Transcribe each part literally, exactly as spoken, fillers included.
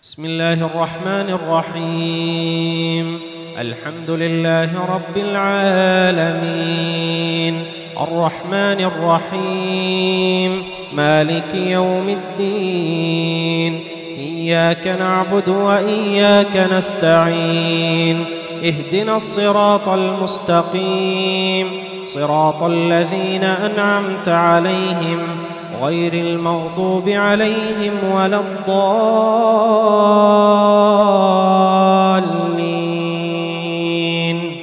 بسم الله الرحمن الرحيم. الحمد لله رب العالمين، الرحمن الرحيم، مالك يوم الدين. إياك نعبد وإياك نستعين. اهدنا الصراط المستقيم، صراط الذين أنعمت عليهم غير المغضوب عليهم ولا الضالين.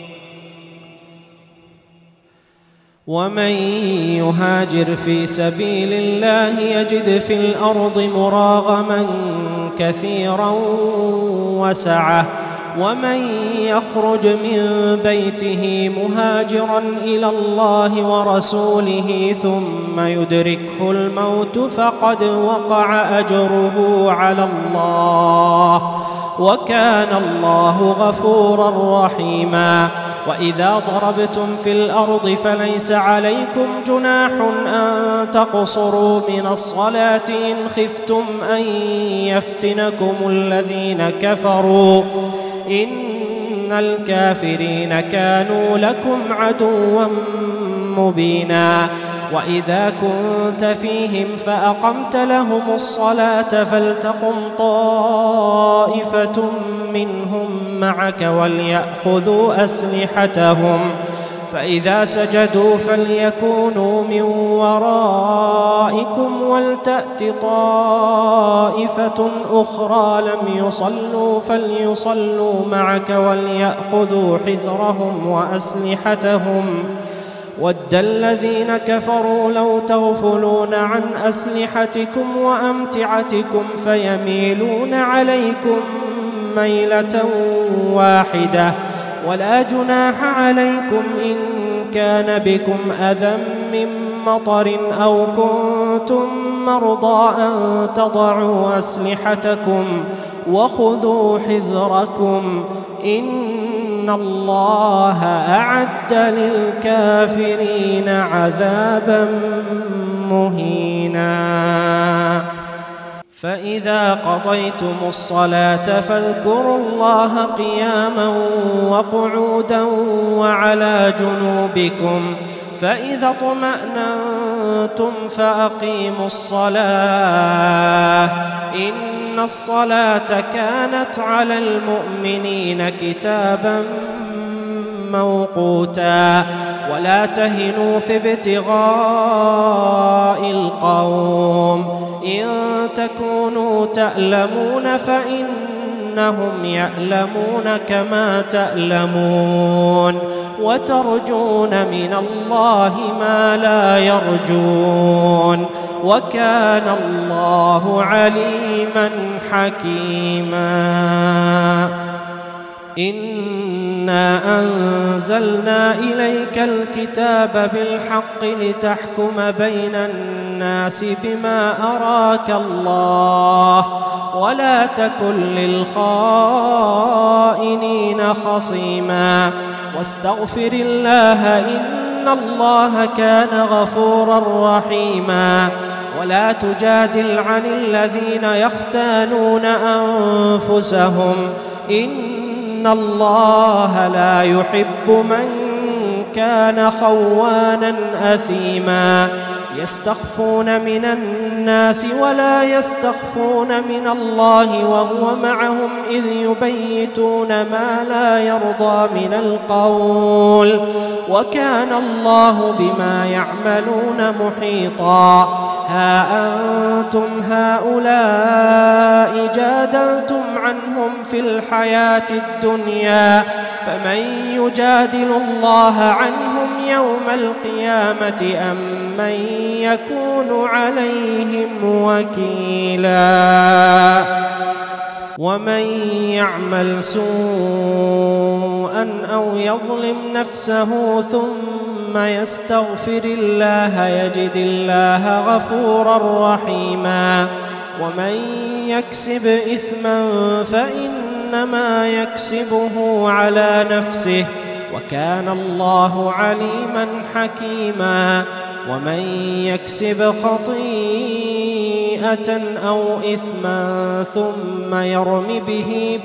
ومن يهاجر في سبيل الله يجد في الأرض مراغما كثيرا وسعة، ومن يخرج من بيته مهاجرا إلى الله ورسوله ثم يدركه الموت فقد وقع أجره على الله، وكان الله غفورا رحيما. وإذا ضربتم في الأرض فليس عليكم جناح أن تقصروا من الصلاة إن خفتم أن يفتنكم الذين كفروا، إن الكافرين كانوا لكم عدوا مبينا. وإذا كنت فيهم فأقمت لهم الصلاة فلتقم طائفة منهم معك وليأخذوا أسلحتهم، فإذا سجدوا فليكونوا من ورائكم ولتأت طائفة أخرى لم يصلوا فليصلوا معك وليأخذوا حذرهم وأسلحتهم. ود الذين كفروا لو تغفلون عن أسلحتكم وأمتعتكم فيميلون عليكم ميلة واحدة، ولا جناح عليكم إن كان بكم أذى من مطر أو كنتم مرضى أن تضعوا أسلحتكم وخذوا حذركم، إن الله أعد للكافرين عذابا مهينا. فإذا قضيتم الصلاة فاذكروا الله قياما وقعودا وعلى جنوبكم، فإذا اطمأننتم فأقيموا الصلاة، إن الصلاة كانت على المؤمنين كتابا موقوتا. ولا تهنوا في ابتغاء القوم، إن تكونوا تألمون فإنهم يألمون كما تألمون، وترجون من الله ما لا يرجون، وكان الله عليما حكيما. إنا أنزلنا إليك الكتاب بالحق لتحكم بين الناس بما أراك الله، ولا تكن للخائنين خصيما، واستغفر الله إن الله كان غفورا رحيما. ولا تجادل عن الذين يختانون أنفسهم، إن الله لا يحب من كان خوانا أثيما. يستخفون من الناس ولا يستخفون من الله وهو معهم إذ يبيتون ما لا يرضى من القول، وكان الله بما يعملون محيطا. ها أنتم هؤلاء جادلتم عنهم في الحياة الدنيا، فمن يجادل الله عنهم يوم القيامة أم من يكون عليهم وكيلا. ومن يعمل سوءا أو يظلم نفسه ثم يستغفر الله يجد الله غفورا رحيما. ومن يكسب إثما فإنما يكسبه على نفسه، وكان الله عليما حكيما. ومن يكسب خطيئة خطيئة أو إثما ثم يرم به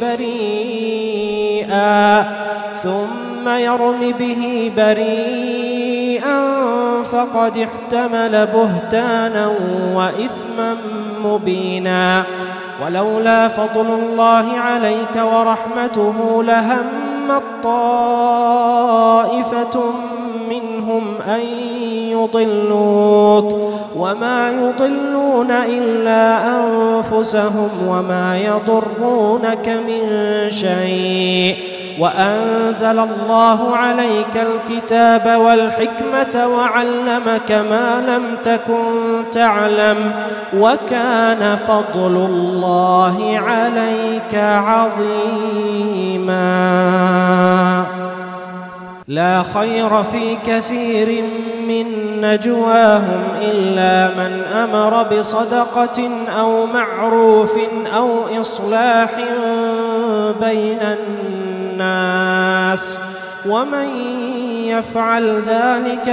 بريئا ثم يرم به بريئا فقد احتمل بهتانا وإثما مبينا. ولولا فضل الله عليك ورحمته لهمت طائفة منهم أن يضلوك وما يضلون إلا أنفسهم وما يضرونك من شيء. وأنزل الله عليك الكتاب والحكمة وعلمك ما لم تكن تعلم وكان فضل الله عليك عظيما. لا خير في كثير من نجواهم إلا من أمر بصدقة أو معروف أو إصلاح بين الناس ومن يفعل ذلك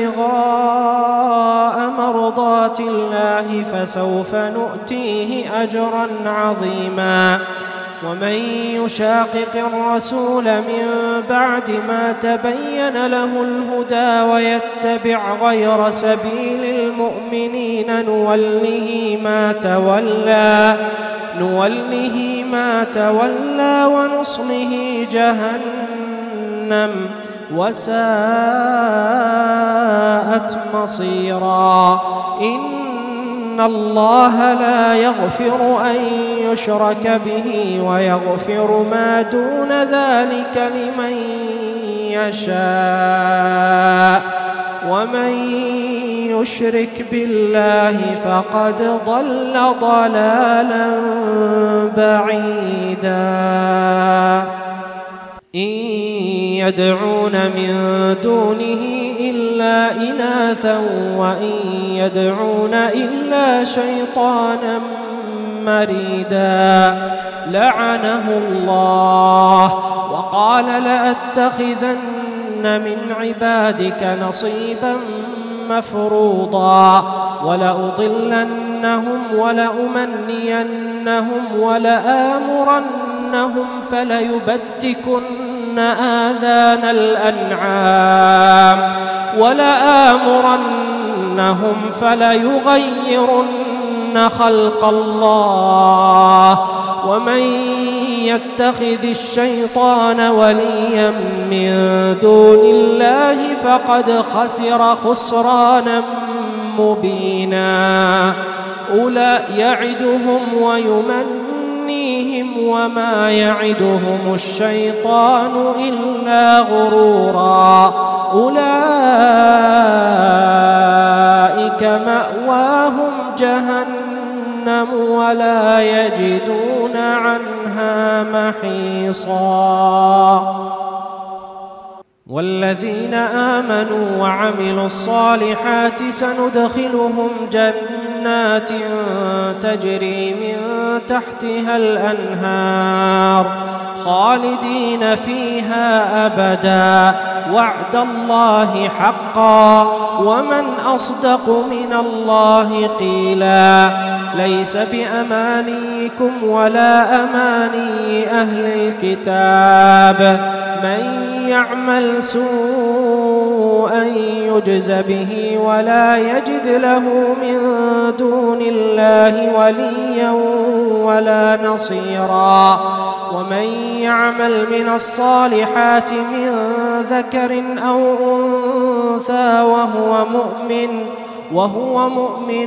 ابتغاء مرضات الله فسوف نؤتيه أجرا عظيما. ومن يشاقق الرسول من بعد ما تبين له الهدى ويتبع غير سبيل المؤمنين نوله ما تولى نوله ما تولى ونصله جهنم وساءت مصيرا. إن الله لا يغفر أن يشرك به ويغفر ما دون ذلك لمن يشاء ومن يشرك بالله فقد ضل ضلالا بعيدا. إن يدعون من دونه إلا إناثا وإن يدعون إلا شيطانا مريدا لعنه الله وقال لأتخذن من عبادك نصيبا مفروضا ولأضلنهم ولأمنينهم ولآمرنهم فليبتكن آذان الأنعام ولآمرنهم فليغيرن خلق الله ومن يتخذ الشيطان وليا من دون الله فقد خسر خسرانا مبينا. أولئك يعدهم ويمنيهم وما يعدهم الشيطان إلا غرورا. أولئك مأواهم جهنم ولا يجدون عنها محيصا. والذين آمنوا وعملوا الصالحات سندخلهم جنات تجري من تحتها الأنهار خالدين فيها أبدا وعد الله حقا ومن أصدق من الله قيلا. ليس بأمانيكم ولا أماني أهل الكتاب من يعمل سوءا يجز به ولا يجد له من دون الله وليا ولا نصيرا. ومن يعمل من الصالحات من ذكر أو أنثى وهو مؤمن وهو مؤمن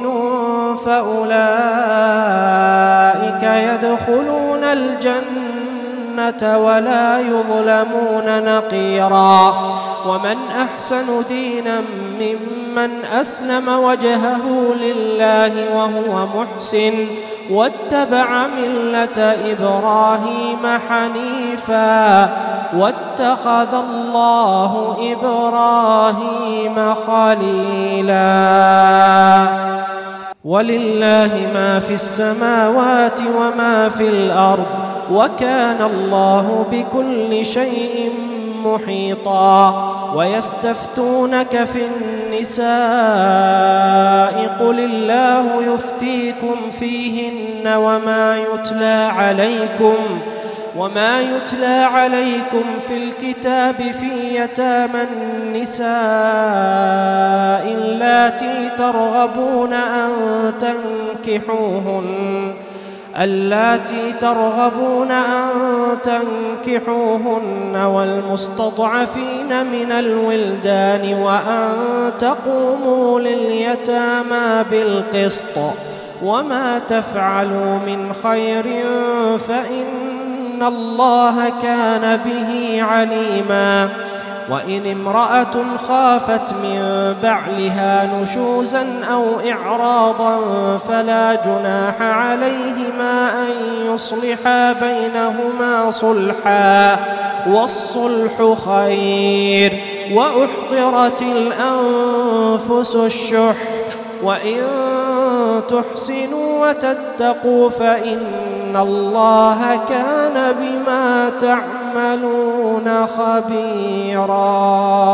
فأولئك يدخلون الجنة ولا يظلمون نقيرا. ومن أحسن دينا ممن أسلم وجهه لله وهو محسن واتبع ملة إبراهيم حنيفا واتخذ الله إبراهيم خليلا. ولله ما في السماوات وما في الأرض وكان الله بكل شيء محيطا. ويستفتونك في النساء قل الله يفتيكم فيهن وما يتلى عليكم وما يتلى عليكم في الكتاب في يتامى النساء اللاتي ترغبون أن تنكحوهن اللاتي ترغبون أن تنكحوهن والمستضعفين من الولدان وأن تقوموا لليتامى بالقسط وما تفعلوا من خير فإن الله كان به عليما. وإن امرأة خافت من بعلها نشوزا أو إعراضا فلا جناح عليهما أن يصلحا بينهما صلحا والصلح خير. وأحضرت الأنفس الشح وإن تحسنوا وتتقوا فإن الله كان بما تعملون خبيرا.